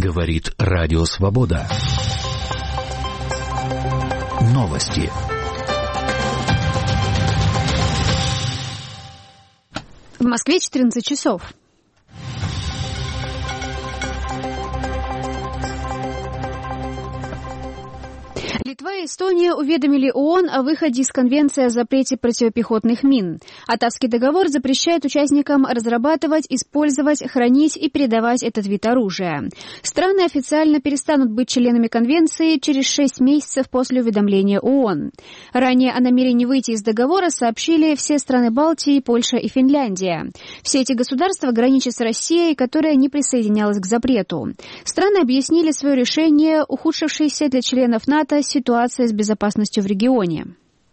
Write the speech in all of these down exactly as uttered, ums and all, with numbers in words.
Говорит Радио Свобода. Новости. В Москве четырнадцать часов. Литва и Эстония уведомили ООН о выходе из Конвенции о запрете противопехотных мин. Оттавский договор запрещает участникам разрабатывать, использовать, хранить и передавать этот вид оружия. Страны официально перестанут быть членами Конвенции через шесть месяцев после уведомления ООН. Ранее о намерении выйти из договора сообщили все страны Балтии, Польша и Финляндия. Все эти государства граничат с Россией, которая не присоединялась к запрету. Страны объяснили свое решение ухудшившейся для членов НАТО ситуация с безопасностью в регионе.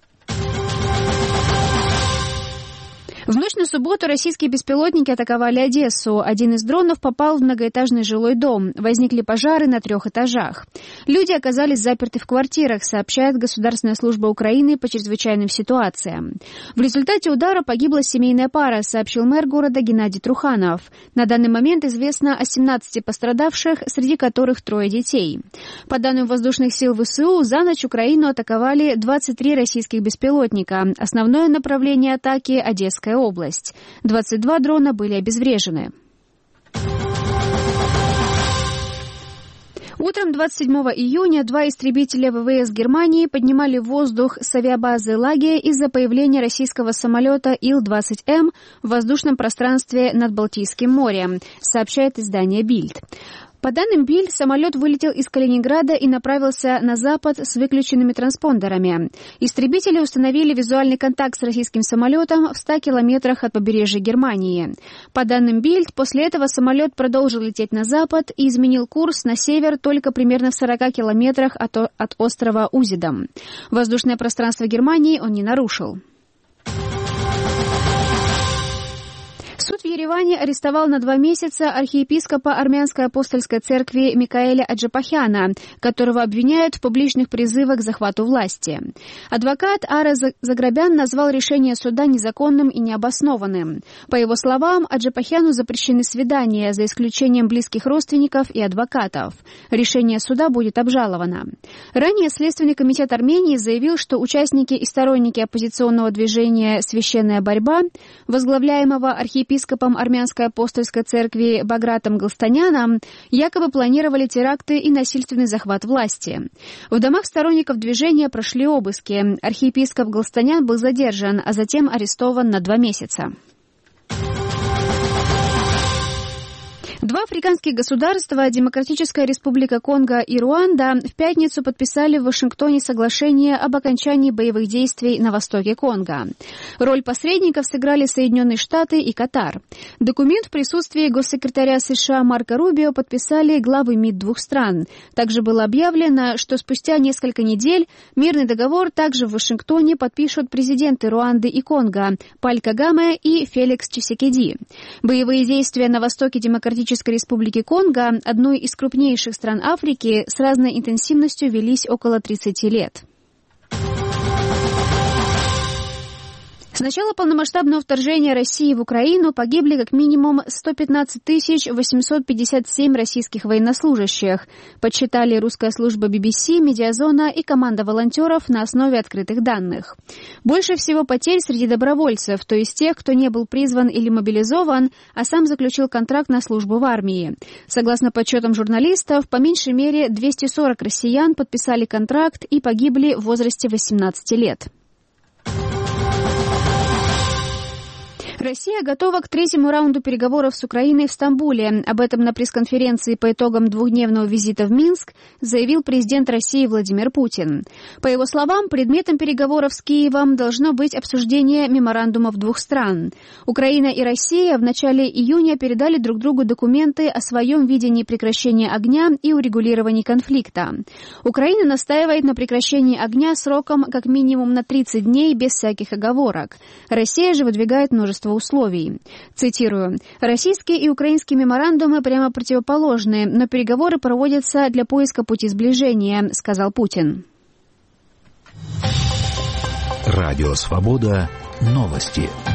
В ночь на субботу российские беспилотники атаковали Одессу. Один из дронов попал в многоэтажный жилой дом. Возникли пожары на трех этажах. Люди оказались заперты в квартирах, сообщает Государственная служба Украины по чрезвычайным ситуациям. В результате удара погибла семейная пара, сообщил мэр города Геннадий Труханов. На данный момент известно о семнадцати пострадавших, среди которых трое детей. По данным воздушных сил ВСУ, за ночь Украину атаковали двадцать три российских беспилотника. Основное направление атаки – Одесская область. двадцать два дрона были обезврежены. Утром двадцать седьмого июня два истребителя ВВС Германии поднимали в воздух с авиабазы Лаге из-за появления российского самолета Ил двадцать Эм в воздушном пространстве над Балтийским морем, сообщает издание Бильд. По данным Бильд, самолет вылетел из Калининграда и направился на запад с выключенными транспондерами. Истребители установили визуальный контакт с российским самолетом в ста километрах от побережья Германии. По данным Бильд, после этого самолет продолжил лететь на запад и изменил курс на север только примерно в сорока километрах от, от острова Узидом. Воздушное пространство Германии он не нарушил. Суд в Ереване арестовал на два месяца архиепископа Армянской апостольской церкви Микаэля Аджапахяна, которого обвиняют в публичных призывах к захвату власти. Адвокат Ара Заграбян назвал решение суда незаконным и необоснованным. По его словам, Аджапахяну запрещены свидания, за исключением близких родственников и адвокатов. Решение суда будет обжаловано. Ранее Следственный комитет Армении заявил, что участники и сторонники оппозиционного движения «Священная борьба», возглавляемого архиепископом епископом Армянской апостольской церкви Багратом Галстаняном, якобы планировали теракты и насильственный захват власти. В домах сторонников движения прошли обыски. Архиепископ Галстанян был задержан, а затем арестован на два месяца. Два африканских государства, Демократическая Республика Конго и Руанда, в пятницу подписали в Вашингтоне соглашение об окончании боевых действий на востоке Конго. Роль посредников сыграли Соединенные Штаты и Катар. Документ в присутствии госсекретаря США Марко Рубио подписали главы МИД двух стран. Также было объявлено, что спустя несколько недель мирный договор также в Вашингтоне подпишут президенты Руанды и Конго Паль Кагаме и Феликс Чисекеди. Боевые действия на востоке Демократической Республики Конго, одной из крупнейших стран Африки, с разной интенсивностью велись около тридцати лет. С начала полномасштабного вторжения России в Украину погибли как минимум сто пятнадцать тысяч восемьсот пятьдесят семь российских военнослужащих, подсчитали русская служба би би си, Медиазона и команда волонтеров на основе открытых данных. Больше всего потерь среди добровольцев, то есть тех, кто не был призван или мобилизован, а сам заключил контракт на службу в армии. Согласно подсчетам журналистов, по меньшей мере двести сорок россиян подписали контракт и погибли в возрасте восемнадцати лет. Россия готова к третьему раунду переговоров с Украиной в Стамбуле. Об этом на пресс-конференции по итогам двухдневного визита в Минск заявил президент России Владимир Путин. По его словам, предметом переговоров с Киевом должно быть обсуждение меморандумов двух стран. Украина и Россия в начале июня передали друг другу документы о своем видении прекращения огня и урегулировании конфликта. Украина настаивает на прекращении огня сроком как минимум на тридцать дней без всяких оговорок. Россия же выдвигает множество условий. Цитирую. «Российские и украинские меморандумы прямо противоположны, но переговоры проводятся для поиска пути сближения», — сказал Путин. Радио Свобода. Новости.